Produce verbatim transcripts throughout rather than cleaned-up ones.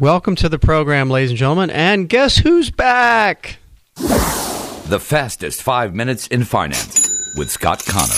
Welcome to the program, ladies and gentlemen. And guess who's back? The fastest five minutes in finance with Scott Connor.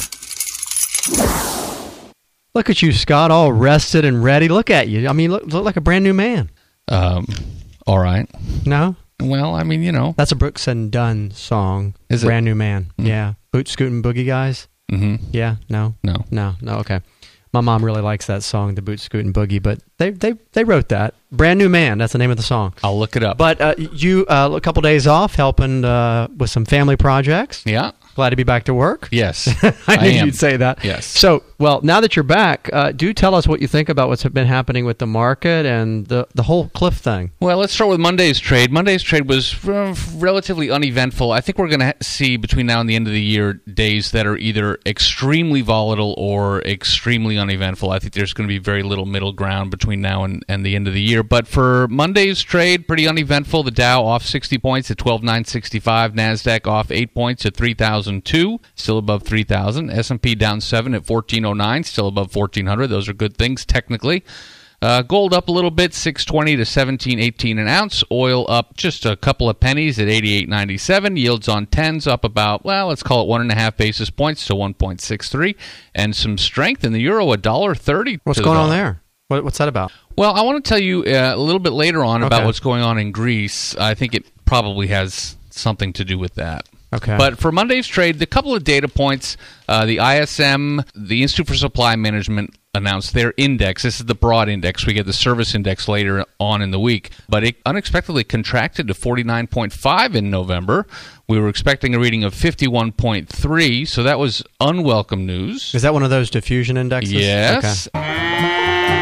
Look at you, Scott, all rested and ready. Look at you. I mean, look, look like a brand new man. Um, all right. No? Well, I mean, you know. That's a Brooks and Dunn song. Is it? Brand new man. Mm-hmm. Yeah. Boot Scootin' Boogie Guys? Mm-hmm. Yeah? No? No. No. No. Okay. My mom really likes that song, the Boot Scootin' Boogie, but they, they they wrote that. Brand New Man, that's the name of the song. I'll look it up. But uh, you, uh, a couple days off helping uh, with some family projects. Yeah. Glad to be back to work. Yes. I knew I am. you'd say that. Yes. So, well, now that you're back, uh, do tell us what you think about what's been happening with the market and the, the whole cliff thing. Well, let's start with Monday's trade. Monday's trade was uh, relatively uneventful. I think we're going to ha- see between now and the end of the year days that are either extremely volatile or extremely uneventful. I think there's going to be very little middle ground between now and, and the end of the year. But for Monday's trade, pretty uneventful. The Dow off sixty points at twelve thousand nine hundred sixty-five. NASDAQ off eight points at three thousand two, still above three thousand. S and P down seven at fourteen oh nine, still above fourteen hundred. Those are good things technically. Uh, gold up a little bit, six twenty to seventeen eighteen an ounce. Oil up just a couple of pennies at eighty-eight ninety-seven. Yields on tens up about, well, let's call it one and a half basis points to one point six three. And some strength in the euro, one dollar thirty. What's going on there? What, what's that about? Well, I want to tell you uh, a little bit later on about Okay. what's going on in Greece. I think it probably has something to do with that. Okay. But for Monday's trade, the couple of data points, uh, the I S M, the Institute for Supply Management, announced their index. This is the broad index. We get the service index later on in the week. But it unexpectedly contracted to forty-nine point five in November. We were expecting a reading of fifty-one point three, so that was unwelcome news. Is that one of those diffusion indexes? Yes. Okay.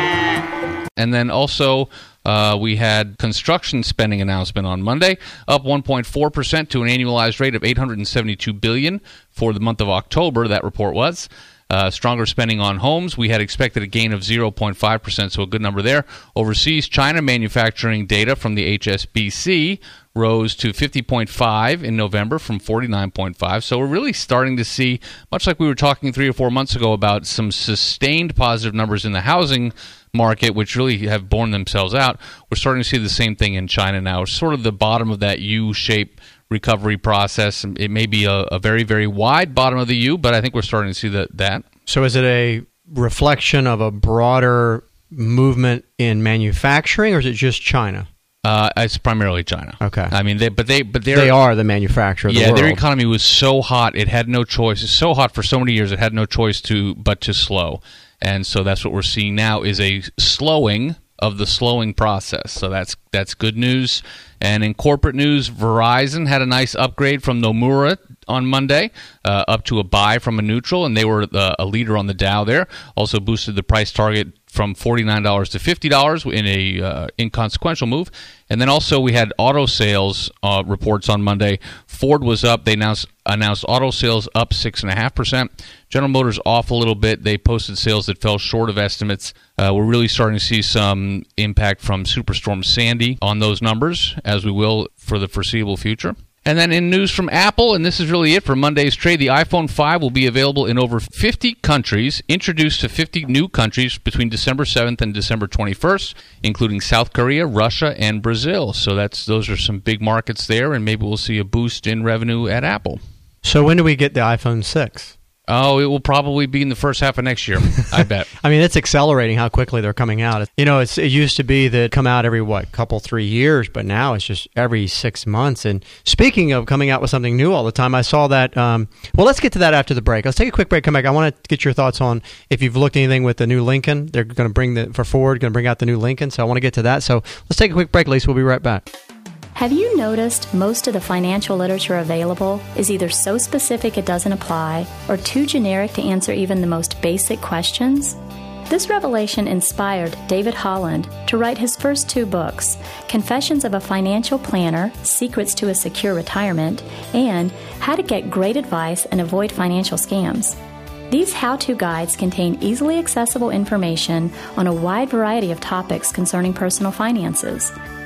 And then also, uh, we had construction spending announcement on Monday, up one point four percent to an annualized rate of eight hundred seventy-two billion dollars for the month of October, that report was. Uh, stronger spending on homes. We had expected a gain of zero point five percent, so a good number there. Overseas, China manufacturing data from the H S B C rose to fifty point five in November from forty-nine point five. So we're really starting to see, much like we were talking three or four months ago about some sustained positive numbers in the housing market, which really have borne themselves out. We're starting to see the same thing in China now. It's sort of the bottom of that U-shaped recovery process. It may be a, a very, very wide bottom of the U, but I think we're starting to see that. that. So is it a reflection of a broader movement in manufacturing, or is it just China? Uh, it's primarily China. Okay. I mean, they, but they, but They are the manufacturer of the yeah, world. their economy was so hot; it had no choice. It's so hot for so many years; it had no choice to but to slow. And so that's what we're seeing now is a slowing of the slowing process. So that's that's good news. And in corporate news, Verizon had a nice upgrade from Nomura on Monday, uh, up to a buy from a neutral, and they were the, a leader on the Dow there. Also boosted the price target from forty-nine dollars to fifty dollars in a uh, inconsequential move. And then also we had auto sales uh, reports on Monday. Ford was up. They announced, announced auto sales up six point five percent. General Motors off a little bit. They posted sales that fell short of estimates. Uh, we're really starting to see some impact from Superstorm Sandy on those numbers, as we will for the foreseeable future. And then in news from Apple, and this is really it for Monday's trade, the iPhone five will be available in over fifty countries, introduced to fifty new countries between December seventh and December twenty-first, including South Korea, Russia, and Brazil. So that's those are some big markets there, and maybe we'll see a boost in revenue at Apple. So when do we get the iPhone six? Oh, it will probably be in the first half of next year, I bet. I mean, it's accelerating how quickly they're coming out. You know, it's, it used to be that come out every, what, couple, three years, but now it's just every six months. And speaking of coming out with something new all the time, I saw that, um, well, let's get to that after the break. Let's take a quick break, come back. I want to get your thoughts on if you've looked anything with the new Lincoln. They're going to bring the, for Ford, going to bring out the new Lincoln, so I want to get to that. So let's take a quick break, Lisa. We'll be right back. Have you noticed most of the financial literature available is either so specific it doesn't apply or too generic to answer even the most basic questions? This revelation inspired David Holland to write his first two books, Confessions of a Financial Planner, Secrets to a Secure Retirement, and How to Get Great Advice and Avoid Financial Scams. These how-to guides contain easily accessible information on a wide variety of topics concerning personal finances.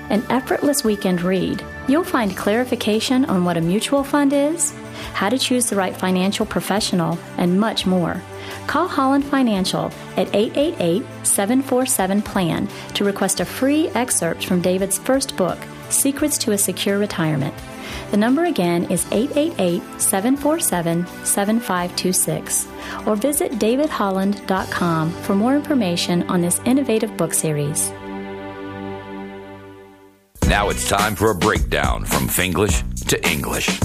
an effortless weekend read. You'll find clarification on what a mutual fund is, how to choose the right financial professional, and much more. Call Holland Financial at eight eight eight, seven four seven, plan to request a free excerpt from David's first book, Secrets to a Secure Retirement. The number again is eight eight eight, seven four seven, seven five two six. Or visit david holland dot com for more information on this innovative book series. Now it's time for a breakdown from Finglish to English.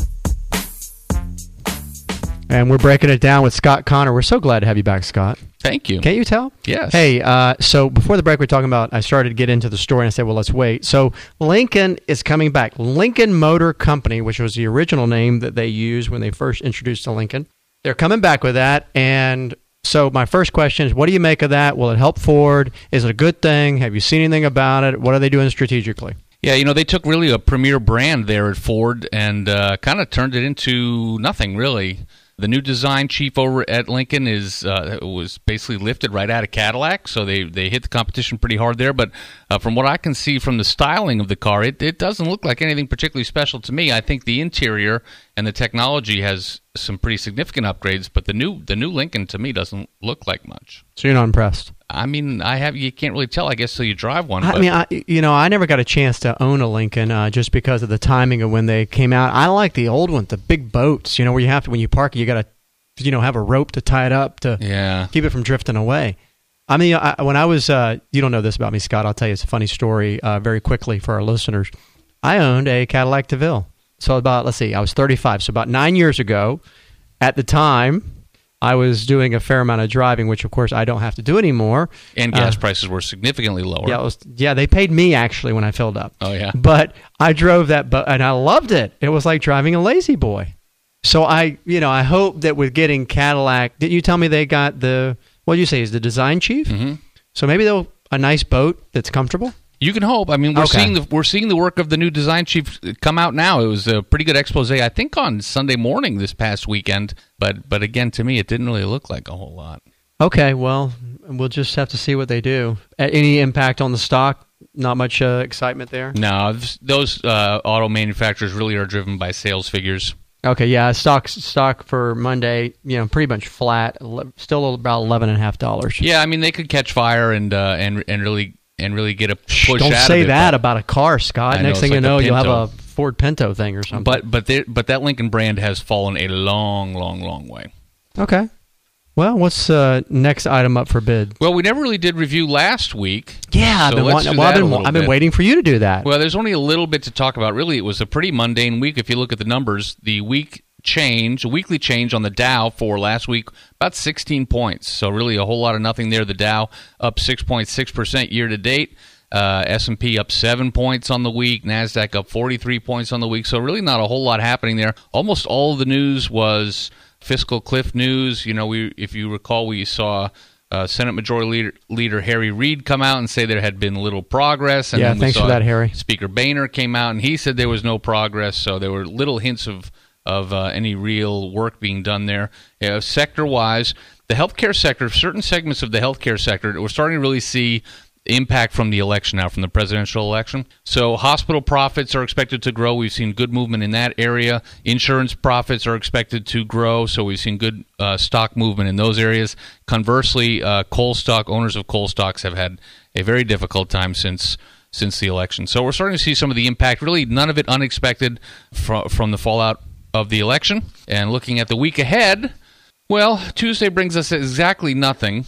And we're breaking it down with Scott Connor. We're so glad to have you back, Scott. Thank you. Can't you tell? Yes. Hey, uh, so before the break, we we're talking about, I started to get into the story, and I said, well, let's wait. So Lincoln is coming back. Lincoln Motor Company, which was the original name that they used when they first introduced the Lincoln. They're coming back with that, and so my first question is, what do you make of that? Will it help Ford? Is it a good thing? Have you seen anything about it? What are they doing strategically? Yeah, you know, they took really a premier brand there at Ford and uh, kind of turned it into nothing, really. The new design chief over at Lincoln is uh, was basically lifted right out of Cadillac, so they, they hit the competition pretty hard there. But uh, from what I can see from the styling of the car, it, it doesn't look like anything particularly special to me. I think the interior and the technology has some pretty significant upgrades, but the new the new Lincoln to me doesn't look like much. So you're not impressed? I mean, I have you can't really tell, I guess, till you drive one. I but. mean, I, you know, I never got a chance to own a Lincoln uh, just because of the timing of when they came out. I like the old ones, the big boats, you know, where you have to, when you park it, you got to, you know, have a rope to tie it up to yeah. keep it from drifting away. I mean, I, when I was, uh, you don't know this about me, Scott, I'll tell you, it's a funny story uh, very quickly for our listeners. I owned a Cadillac DeVille. So about, let's see, I was thirty-five. So about nine years ago, at the time, I was doing a fair amount of driving, which, of course, I don't have to do anymore. And gas uh, prices were significantly lower. Yeah, it was, yeah, they paid me, actually, when I filled up. Oh, yeah. But I drove that, boat, and I loved it. It was like driving a lazy boy. So I, you know, I hope that with getting Cadillac, didn't you tell me they got the, what did you say, is the design chief? Mm-hmm. So maybe they'll, a nice boat that's comfortable? You can hope. I mean, we're Okay. seeing the we're seeing the work of the new design chief come out now. It was a pretty good expose, I think, on Sunday morning this past weekend. But but again, to me, it didn't really look like a whole lot. Okay, well, we'll just have to see what they do. Any impact on the stock? Not much uh, excitement there? No, those uh, auto manufacturers really are driven by sales figures. Okay, yeah, stock stock for Monday, you know, pretty much flat, still about eleven and a half dollars. Yeah, I mean, they could catch fire and uh, and and really and really get a push Shh, don't out say of it, that but, about a car, Scott. I Next know, thing it's you like know, a you'll have Pinto. a Ford Pinto thing or something. But but they, but that Lincoln brand has fallen a long, long, long way. Okay. Well, what's uh, next item up for bid? Well, we never really did review last week. Yeah, so I've been, let's wanting, do well, I've that a been, little I've been bit. waiting for you to do that. Well, there's only a little bit to talk about. Really, it was a pretty mundane week if you look at the numbers. The week change, weekly change on the Dow for last week, about sixteen points. So really a whole lot of nothing there. The Dow up six point six percent year to date. Uh, S and P up seven points on the week. NASDAQ up forty-three points on the week. So really not a whole lot happening there. Almost all of the news was fiscal cliff news. You know, we if you recall, we saw uh, Senate Majority Leader, Leader Harry Reid come out and say there had been little progress. And Yeah, then we thanks saw for that, Harry. Speaker Boehner came out and he said there was no progress. So there were little hints of of uh, any real work being done there. You know, sector-wise, the healthcare sector, certain segments of the healthcare sector, we're starting to really see impact from the election now, from the presidential election. So hospital profits are expected to grow. We've seen good movement in that area. Insurance profits are expected to grow, so we've seen good uh, stock movement in those areas. Conversely, uh, coal stock, owners of coal stocks have had a very difficult time since since the election. So we're starting to see some of the impact, really none of it unexpected fr- from the fallout of the election. And looking at the week ahead, well, Tuesday brings us exactly nothing.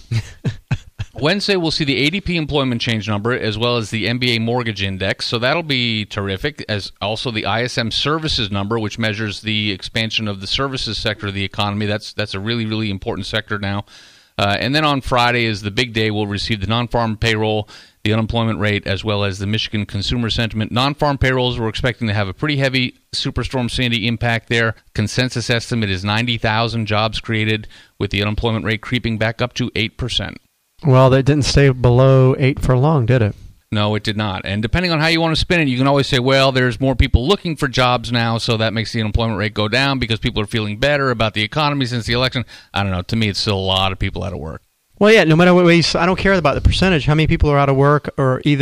Wednesday, we'll see the A D P employment change number as well as the M B A mortgage index, so that'll be terrific, as also the I S M services number, which measures the expansion of the services sector of the economy. That's that's a really, really important sector now. Uh, and then on Friday is the big day. We'll receive the non-farm payroll, the unemployment rate, as well as the Michigan consumer sentiment. Non-farm payrolls, we're expecting to have a pretty heavy Superstorm Sandy impact there. Consensus estimate is ninety thousand jobs created, with the unemployment rate creeping back up to eight percent. Well, that didn't stay below eight for long, did it? No, it did not. And depending on how you want to spin it, you can always say, well, there's more people looking for jobs now, so that makes the unemployment rate go down because people are feeling better about the economy since the election. I don't know. To me, it's still a lot of people out of work. Well, yeah, no matter what way you, I don't care about the percentage. How many people are out of work or either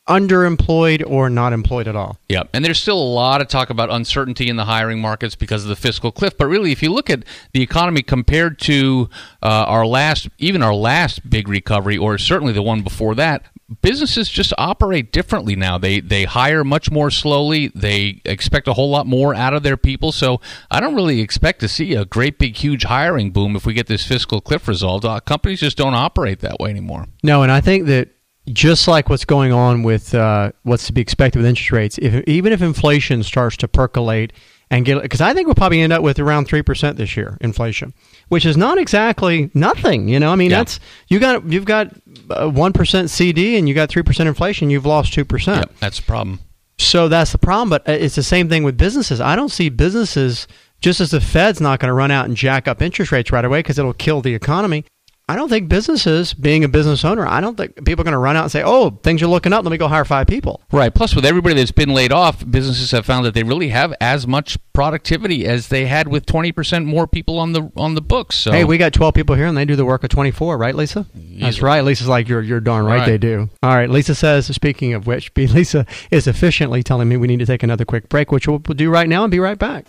underemployed or not employed at all. Yeah, and there's still a lot of talk about uncertainty in the hiring markets because of the fiscal cliff. But really, if you look at the economy compared to uh, our last, even our last big recovery, or certainly the one before that, businesses just operate differently now. They they hire much more slowly. They expect a whole lot more out of their people. So I don't really expect to see a great big huge hiring boom if we get this fiscal cliff resolved. Uh, companies just don't operate that way anymore. No, and I think that just like what's going on with uh, what's to be expected with interest rates, if, even if inflation starts to percolate and get, because I think we'll probably end up with around three percent this year inflation, which is not exactly nothing. You know, I mean, yeah. that's you got you've got one percent C D and you got three percent inflation. You've lost two percent. Yep, that's the problem. So that's the problem. But it's the same thing with businesses. I don't see businesses, just as the Fed's not going to run out and jack up interest rates right away because it'll kill the economy. I don't think businesses, being a business owner, I don't think people are going to run out and say, oh, things are looking up, let me go hire five people. Right. Plus, with everybody that's been laid off, businesses have found that they really have as much productivity as they had with twenty percent more people on the on the books. So. Hey, we got twelve people here, and they do the work of twenty-four, right, Lisa? Easily. That's right. Lisa's like, you're you're darn right, right they do. All right, Lisa says, speaking of which, Lisa is efficiently telling me we need to take another quick break, which we'll do right now and be right back.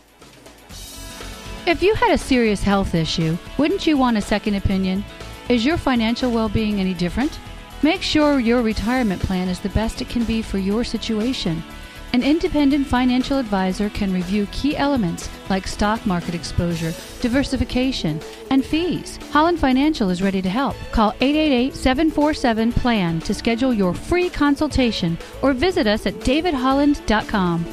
If you had a serious health issue, wouldn't you want a second opinion? Is your financial well-being any different? Make sure your retirement plan is the best it can be for your situation. An independent financial advisor can review key elements like stock market exposure, diversification, and fees. Holland Financial is ready to help. Call eight eight eight, seven four seven, P L A N to schedule your free consultation or visit us at david holland dot com.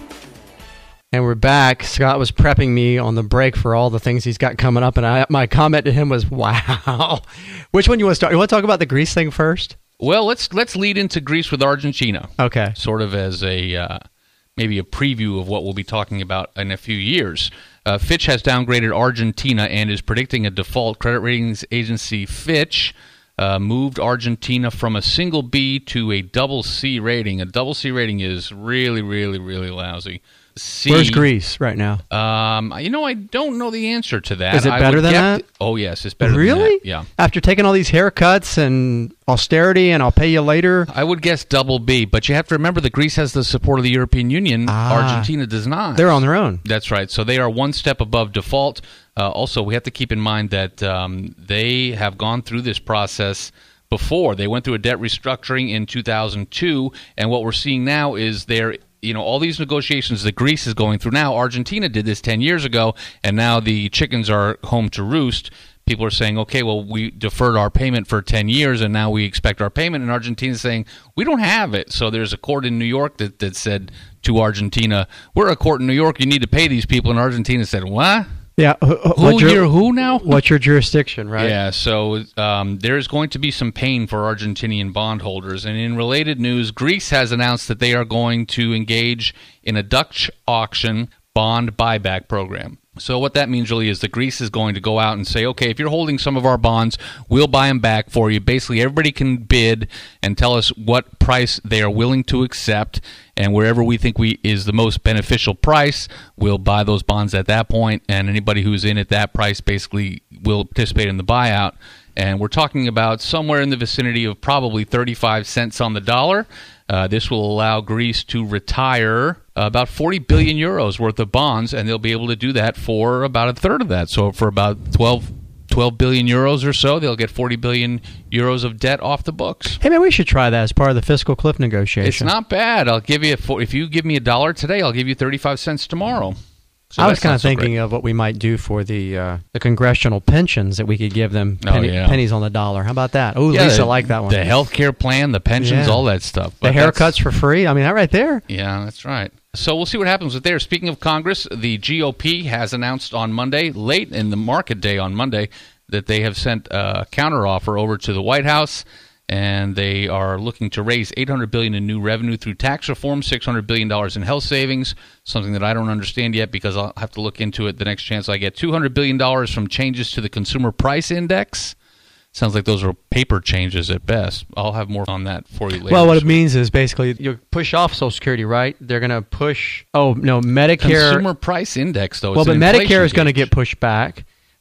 And we're back. Scott was prepping me on the break for all the things he's got coming up, and I, my comment to him was, wow. Which one you want to start? You want to talk about the Greece thing first? Well, let's let's lead into Greece with Argentina. Okay. Sort of as a uh, maybe a preview of what we'll be talking about in a few years. Uh, Fitch has downgraded Argentina and is predicting a default. Credit ratings agency Fitch uh, moved Argentina from a single B to a double C rating. A double C rating is really, really, really lousy. C. Where's Greece right now? Um, you know, I don't know the answer to that. Is it better than that? Th- oh, yes, it's better really? than that. Yeah. After taking all these haircuts and austerity and I'll pay you later? I would guess double B, but you have to remember that Greece has the support of the European Union. Ah, Argentina does not. They're on their own. That's right. So they are one step above default. Uh, also, we have to keep in mind that um, they have gone through this process before. They went through a debt restructuring in two thousand two, and what we're seeing now is they're You know, all these negotiations that Greece is going through now, Argentina did this ten years ago, and now the chickens are home to roost. People are saying, okay, well, we deferred our payment for ten years, and now we expect our payment. And Argentina is saying, we don't have it. So there's a court in New York that, that said to Argentina, we're a court in New York, you need to pay these people. And Argentina said, what? Yeah, who, who you're who now? What's your jurisdiction, right? Yeah, so um, there is going to be some pain for Argentinian bondholders. And in related news, Greece has announced that they are going to engage in a Dutch auction bond buyback program. So what that means really is that Greece is going to go out and say, okay, if you're holding some of our bonds, we'll buy them back for you. Basically, everybody can bid and tell us what price they are willing to accept, and wherever we think we is the most beneficial price, we'll buy those bonds at that point, and anybody who's in at that price basically will participate in the buyout. And we're talking about somewhere in the vicinity of probably thirty-five cents on the dollar. Uh, this will allow Greece to retire uh, about forty billion euros worth of bonds, and they'll be able to do that for about a third of that. So for about twelve, twelve billion euros or so, they'll get forty billion euros of debt off the books. Hey, man, we should try that as part of the fiscal cliff negotiation. It's not bad. I'll give you a, if you give me a dollar today, I'll give you thirty-five cents tomorrow. So I was kind of thinking so of what we might do for the uh, the congressional pensions, that we could give them penny, oh, yeah. pennies on the dollar. How about that? Oh, yeah, Lisa liked that one. The health care plan, the pensions, yeah. all that stuff. But the haircuts for free. I mean, that right there. Yeah, that's right. So we'll see what happens with there. Speaking of Congress, the G O P has announced on Monday, late in the market day on Monday, that they have sent a counteroffer over to the White House, and they are looking to raise eight hundred billion dollars in new revenue through tax reform, six hundred billion dollars in health savings, something that I don't understand yet because I'll have to look into it the next chance I get, two hundred billion dollars from changes to the Consumer Price Index. Sounds like those are paper changes at best. I'll have more on that for you later. Well, what it means is basically you push off Social Security, right? They're going to push, oh, no, Medicare. Consumer Price Index, though. Well, it's but Medicare is going to get pushed back.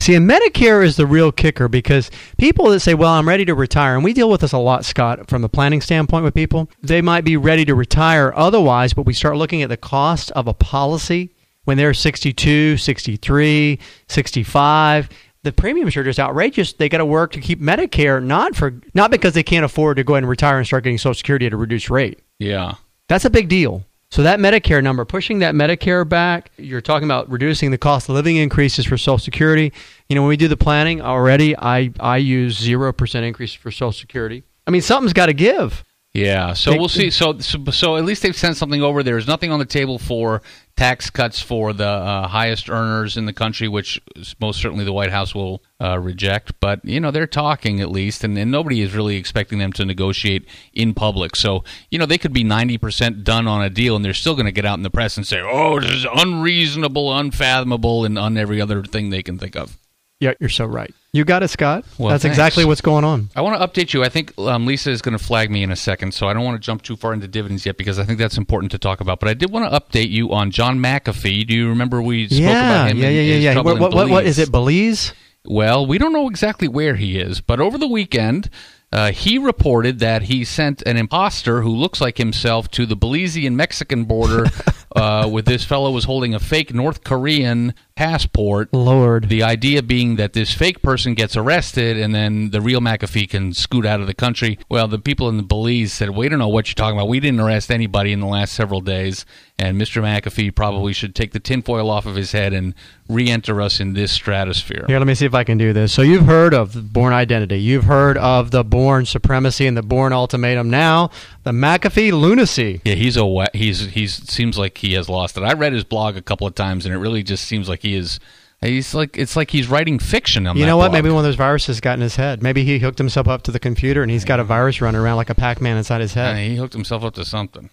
See, and Medicare is the real kicker because people that say, well, I'm ready to retire, and we deal with this a lot, Scott, from a planning standpoint with people. They might be ready to retire otherwise, but we start looking at the cost of a policy when they're sixty-two, sixty-three, sixty-five. The premiums are just outrageous. They got to work to keep Medicare, not for not because they can't afford to go ahead and retire and start getting Social Security at a reduced rate. Yeah. That's a big deal. So that Medicare number, pushing that Medicare back, you're talking about reducing the cost of living increases for Social Security. You know, when we do the planning already, I, I use zero percent increase for Social Security. I mean, something's got to give. Yeah, so They- we'll see. So, so, so at least they've sent something over. There's nothing on the table for tax cuts for the uh, highest earners in the country, which is most certainly the White House will uh, reject. But, you know, they're talking at least, and, and nobody is really expecting them to negotiate in public. So, you know, they could be ninety percent done on a deal, and they're still going to get out in the press and say, oh, this is unreasonable, unfathomable, and on every other thing they can think of. Yeah, you're so right. You got it, Scott. Well, That's thanks. exactly what's going on. I want to update you. I think um, Lisa is going to flag me in a second, so I don't want to jump too far into dividends yet because I think that's important to talk about. But I did want to update you on John McAfee. Do you remember we spoke yeah, about him? yeah, and yeah, yeah, his yeah. trouble What, in what, what Belize? is it, Belize? Well, we don't know exactly where he is, but over the weekend, uh, he reported that he sent an imposter who looks like himself to the Belizean Mexican border uh, with this fellow was holding a fake North Korean passport. Lord. The idea being that this fake person gets arrested and then the real McAfee can scoot out of the country. Well, the people in the Belize said, we don't know what you're talking about. We didn't arrest anybody in the last several days, and Mister McAfee probably should take the tinfoil off of his head and re-enter us in this stratosphere. Here, let me see if I can do this. So you've heard of the Bourne Identity. You've heard of the Bourne Supremacy and the Bourne Ultimatum. Now, the McAfee Lunacy. Yeah, he's a wa- he's he's seems like he has lost it. I read his blog a couple of times, and it really just seems like he is. He's like it's like he's writing fiction on You that know what? blog. Maybe one of those viruses got in his head. Maybe he hooked himself up to the computer and he's got a virus running around like a Pac-Man inside his Yeah, head. he hooked himself up to something.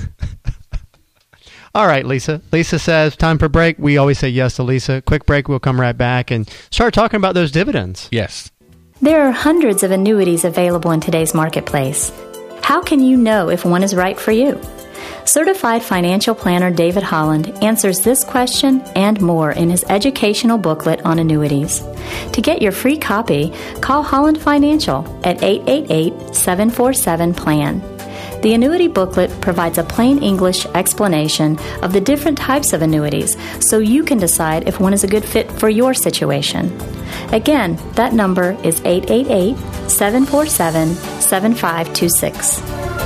All right, Lisa. Lisa says, time for break. We always say yes to Lisa. Quick break. We'll come right back and start talking about those dividends. Yes. There are hundreds of annuities available in today's marketplace. How can you know if one is right for you? Certified financial planner David Holland answers this question and more in his educational booklet on annuities. To get your free copy, call Holland Financial at eight eight eight, seven four seven, P L A N. The annuity booklet provides a plain English explanation of the different types of annuities so you can decide if one is a good fit for your situation. Again, that number is eight eight eight, seven four seven, seven five two six.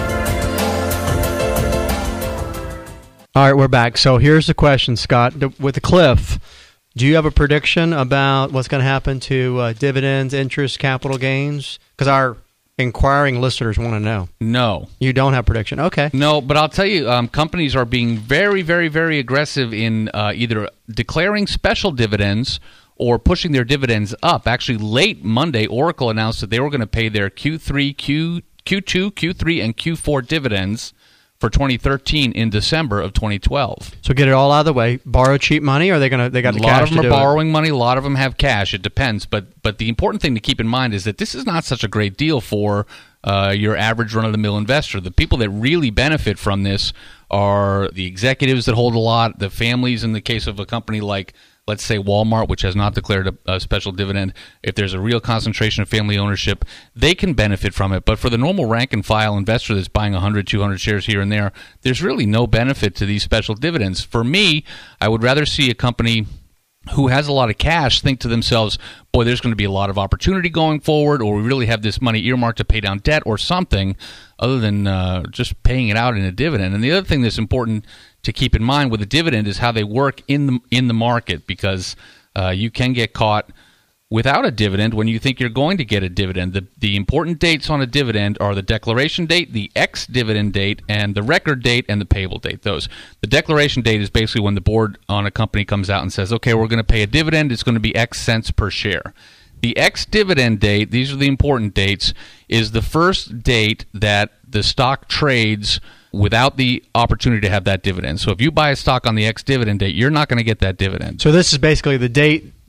All right, we're back. So here's the question, Scott. D- With the Cliff, do you have a prediction about what's going to happen to uh, dividends, interest, capital gains? Because our inquiring listeners want to know. No. You don't have a prediction. Okay. No, but I'll tell you, um, companies are being very, very, very aggressive in uh, either declaring special dividends or pushing their dividends up. Actually, late Monday, Oracle announced that they were going to pay their Q three, Q, Q2, Q three, and Q four dividends for twenty thirteen in December of twenty twelve. So get it all out of the way. Borrow cheap money, or are they going to? They got the a lot cash of them to are do it? borrowing money. A lot of them have cash. It depends. But but the important thing to keep in mind is that this is not such a great deal for uh, your average run-of-the-mill investor. The people that really benefit from this are the executives that hold a lot, the families in the case of a company like, let's say, Walmart, which has not declared a, a special dividend. If there's a real concentration of family ownership, they can benefit from it. But for the normal rank-and-file investor that's buying one hundred, two hundred shares here and there, there's really no benefit to these special dividends. For me, I would rather see a company who has a lot of cash think to themselves, boy, there's going to be a lot of opportunity going forward, or we really have this money earmarked to pay down debt or something, other than uh, just paying it out in a dividend. And the other thing that's important to keep in mind with a dividend is how they work in the in the market, because uh, you can get caught without a dividend when you think you're going to get a dividend. The, the important dates on a dividend are the declaration date, the ex-dividend date, and the record date and the payable date. Those. The declaration date is basically when the board on a company comes out and says, okay, we're going to pay a dividend. It's going to be X cents per share. The ex-dividend date, these are the important dates, is the first date that the stock trades without the opportunity to have that dividend. So if you buy a stock on the ex-dividend date, you're not going to get that dividend. So this is basically the date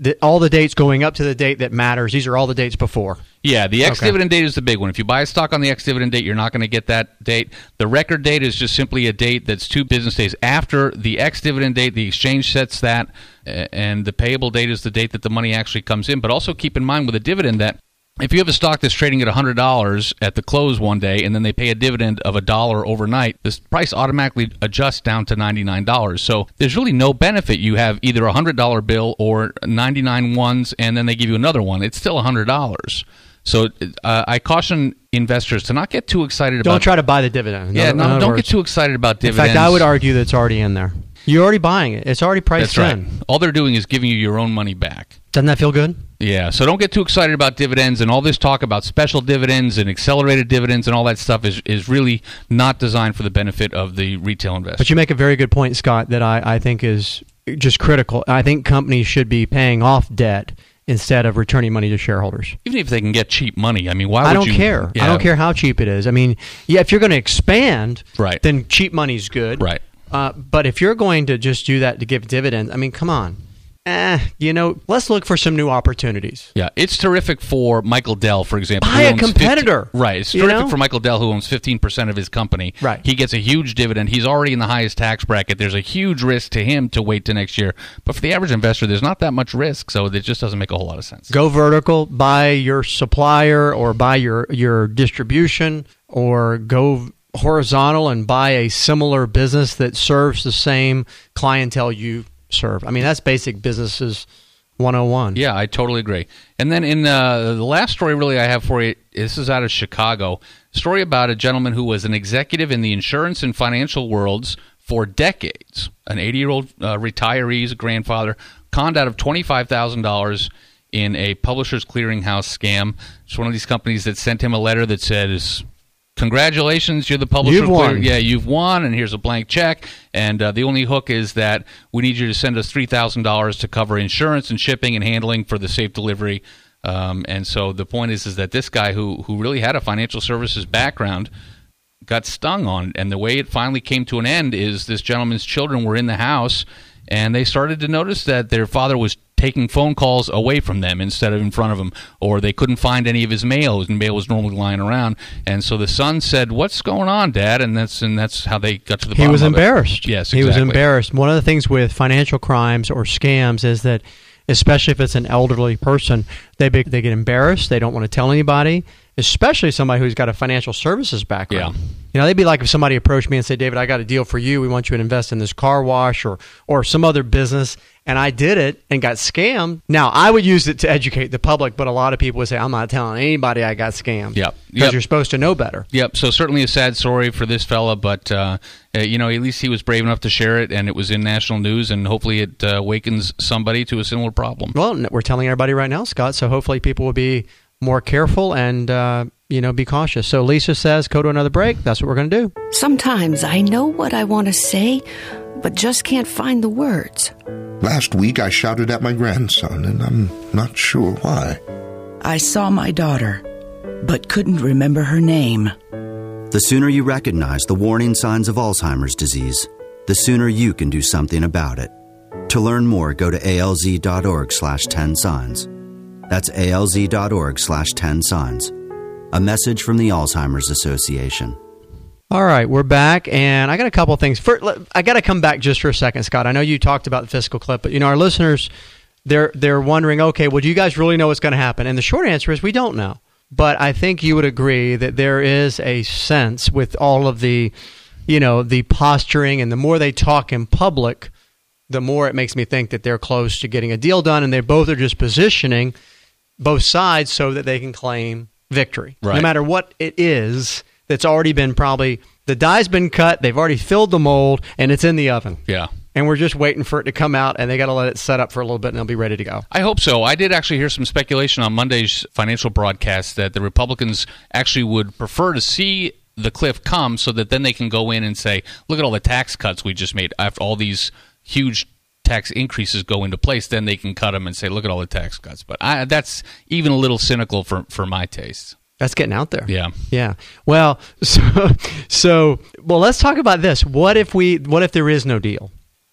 the, all the dates going up to the date that matters. These are all the dates before. Yeah, the ex-dividend date is the big one. If you buy a stock on the ex-dividend date, you're not going to get that date. The record date is just simply a date that's two business days after the ex-dividend date. The exchange sets that, and the payable date is the date that the money actually comes in. But also keep in mind with a dividend that if you have a stock that's trading at one hundred dollars at the close one day and then they pay a dividend of a dollar overnight, this price automatically adjusts down to ninety-nine dollars. So there's really no benefit. You have either a one hundred dollar bill or ninety-nine ones, and then they give you another one. It's still one hundred dollars. So uh, I caution investors to not get too excited about... Don't try to buy the dividend. Yeah, in no, other don't words. get too excited about dividends. In fact, I would argue that it's already in there. You're already buying it. It's already priced That's right. in. All they're doing is giving you your own money back. Doesn't that feel good? Yeah, so don't get too excited about dividends, and all this talk about special dividends and accelerated dividends and all that stuff is, is really not designed for the benefit of the retail investor. But you make a very good point, Scott, that I, I think is just critical. I think companies should be paying off debt instead of returning money to shareholders. Even if they can get cheap money, I mean, why would I don't you... care. Yeah. I don't care how cheap it is. I mean, yeah, if you're going to expand, Right. then cheap money's good. Right. Uh, but if you're going to just do that to give dividends, I mean, come on. Eh, you know, let's look for some new opportunities. Yeah, it's terrific for Michael Dell, for example. Buy who a owns competitor. fifty right, it's You terrific know? for Michael Dell, who owns fifteen percent of his company. Right. He gets a huge dividend. He's already in the highest tax bracket. There's a huge risk to him to wait to next year. But for the average investor, there's not that much risk, so it just doesn't make a whole lot of sense. Go vertical, buy your supplier or buy your, your distribution, or go horizontal and buy a similar business that serves the same clientele you serve. I mean, that's basic businesses one oh one. Yeah, I totally agree. And then in uh, the last story really I have for you, this is out of Chicago, a story about a gentleman who was an executive in the insurance and financial worlds for decades. An eighty-year-old uh, retiree, a grandfather, conned out of twenty-five thousand dollars in a Publishers Clearinghouse scam. It's one of these companies that sent him a letter that says, congratulations, you're the publisher. You've won. Yeah, you've won, and here's a blank check. And uh, the only hook is that we need you to send us three thousand dollars to cover insurance and shipping and handling for the safe delivery. Um, and so the point is, is that this guy who who really had a financial services background got stung on. And the way it finally came to an end is this gentleman's children were in the house, and they started to notice that their father was taking phone calls away from them instead of in front of them, or they couldn't find any of his mail. His mail was normally lying around, and so the son said, "What's going on, Dad?" And that's and that's how they got to the bottom of it. He was embarrassed. Yes, he was exactly. embarrassed. One of the things with financial crimes or scams is that, especially if it's an elderly person, they be, they get embarrassed. They don't want to tell anybody, especially somebody who's got a financial services background. Yeah. You know, they'd be like if somebody approached me and said, "David, I got a deal for you. We want you to invest in this car wash or or some other business." And I did it and got scammed. Now, I would use it to educate the public, but a lot of people would say, I'm not telling anybody I got scammed. Yep. Because Yep. you're supposed to know better. Yep. So certainly a sad story for this fella, but uh, uh, you know, at least he was brave enough to share it, and it was in national news, and hopefully it uh, awakens somebody to a similar problem. Well, we're telling everybody right now, Scott, so hopefully people will be more careful and, uh, you know, be cautious. So Lisa says, go to another break. That's what we're going to do. Sometimes I know what I want to say, but just can't find the words. Last week I shouted at my grandson, and I'm not sure why. I saw my daughter, but couldn't remember her name. The sooner you recognize the warning signs of Alzheimer's disease, the sooner you can do something about it. To learn more, go to alz.org slash 10 signs. That's alz.org slash 10 signs. A message from the Alzheimer's Association. All right, we're back, and I got a couple things. First, I got to come back just for a second, Scott. I know you talked about the fiscal cliff, but you know our listeners, they're they're wondering, okay, well, do you guys really know what's going to happen? And the short answer is we don't know. But I think you would agree that there is a sense with all of the, you know, the posturing, and the more they talk in public, the more it makes me think that they're close to getting a deal done, and they both are just positioning both sides so that they can claim victory, Right. no matter what it is. That's already been probably, the die's been cut, they've already filled the mold, and it's in the oven. Yeah. And we're just waiting for it to come out, and they got to let it set up for a little bit, and they'll be ready to go. I hope so. I did actually hear some speculation on Monday's financial broadcast that the Republicans actually would prefer to see the cliff come so that then they can go in and say, look at all the tax cuts we just made. After all these huge tax increases go into place, then they can cut them and say, look at all the tax cuts. But I, that's even a little cynical for, for my taste. That's getting out there. Yeah. Yeah. Well, so, so well, let's talk about this. What if we? What if there is no deal?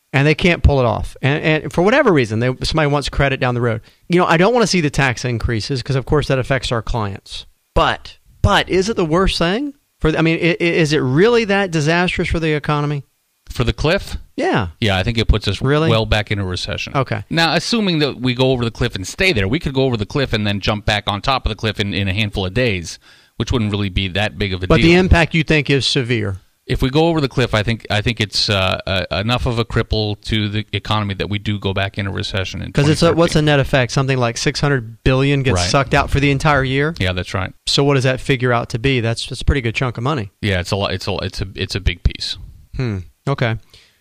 and they can't pull it off. And, and for whatever reason, they, somebody wants credit down the road. You know, I don't want to see the tax increases because, of course, that affects our clients. But, but is it the worst thing? For I mean, is it really that disastrous for the economy? For the cliff? Yeah. Yeah, I think it puts us really? well back into recession. Okay. Now, assuming that we go over the cliff and stay there, we could go over the cliff and then jump back on top of the cliff in, in a handful of days, which wouldn't really be that big of a but deal. But the impact you think is severe? If we go over the cliff, I think I think it's uh, uh, enough of a cripple to the economy that we do go back into recession. Because it's a, what's the net effect? Something like six hundred billion dollars gets right. sucked out for the entire year? Yeah, that's right. So what does that figure out to be? That's, that's a pretty good chunk of money. Yeah, it's a lot. It's a it's a it's a big piece. Hmm. Okay.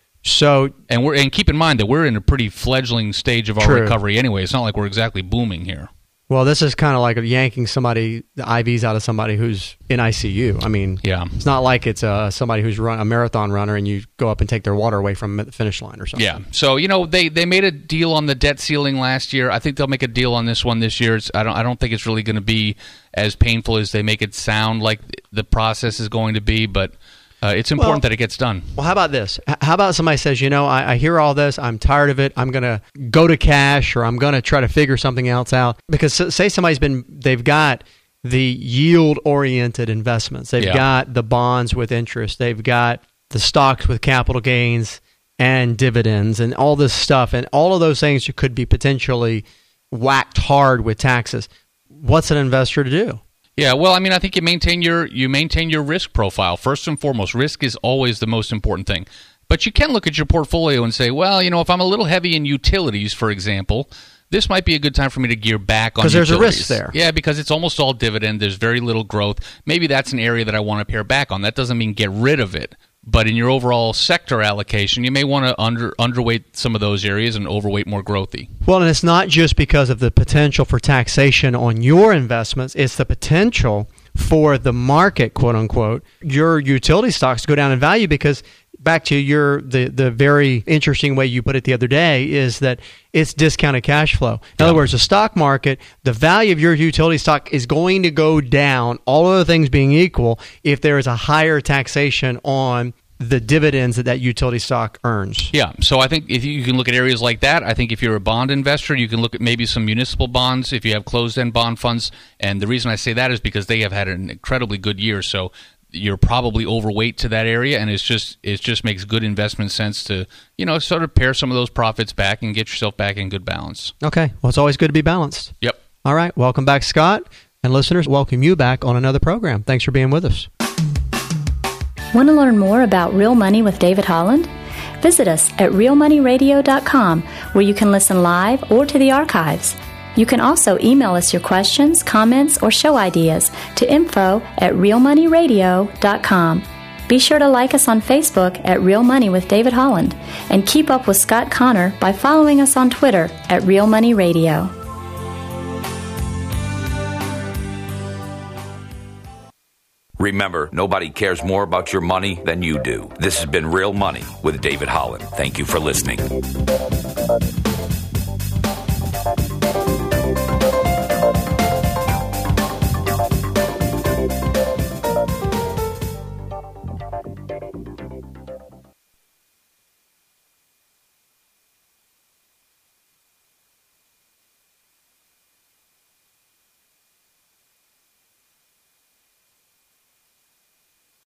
So and we're and keep in mind that we're in a pretty fledgling stage of our true. recovery anyway. It's not like we're exactly booming here. Well, this is kind of like yanking somebody, the I Vs out of somebody who's in I C U. I mean, yeah. it's not like it's uh, somebody who's run, a marathon runner and you go up and take their water away from them at the finish line or something. Yeah. So, you know, they, they made a deal on the debt ceiling last year. I think they'll make a deal on this one this year. It's, I don't I don't think it's really going to be as painful as they make it sound like the process is going to be, but Uh, it's important well, that it gets done. Well, how about this? How about somebody says, you know, I, I hear all this. I'm tired of it. I'm going to go to cash or I'm going to try to figure something else out. Because say somebody's been, they've got the yield-oriented investments. They've yeah. got the bonds with interest. They've got the stocks with capital gains and dividends and all this stuff. And all of those things could be potentially whacked hard with taxes. What's an investor to do? Yeah, well, I mean, I think you maintain your you maintain your risk profile. First and foremost, risk is always the most important thing. But you can look at your portfolio and say, well, you know, if I'm a little heavy in utilities, for example, this might be a good time for me to gear back on utilities. Because there's a risk there. Yeah, because it's almost all dividend. There's very little growth. Maybe that's an area that I want to pare back on. That doesn't mean get rid of it. But in your overall sector allocation, you may want to under underweight some of those areas and overweight more growthy. Well, and it's not just because of the potential for taxation on your investments. It's the potential for the market, quote unquote, your utility stocks to go down in value because back to your the, the very interesting way you put it the other day is that it's discounted cash flow. In yeah. other words, the stock market, the value of your utility stock is going to go down, all other things being equal, if there is a higher taxation on the dividends that that utility stock earns. Yeah, so I think if you, you can look at areas like that. I think if you're a bond investor, you can look at maybe some municipal bonds if you have closed-end bond funds. And the reason I say that is because they have had an incredibly good year. So you're probably overweight to that area, and it's just it just makes good investment sense to, you know, sort of pare some of those profits back and get yourself back in good balance. Okay. Well, it's always good to be balanced. Yep. All right. Welcome back, Scott. And listeners, welcome you back on another program. Thanks for being with us. Want to learn more about Real Money with David Holland? Visit us at real money radio dot com, where you can listen live or to the archives. You can also email us your questions, comments, or show ideas to info at real money radio dot com. Be sure to like us on Facebook at Real Money with David Holland, and keep up with Scott Connor by following us on Twitter at Real Money Radio. Remember, nobody cares more about your money than you do. This has been Real Money with David Holland. Thank you for listening.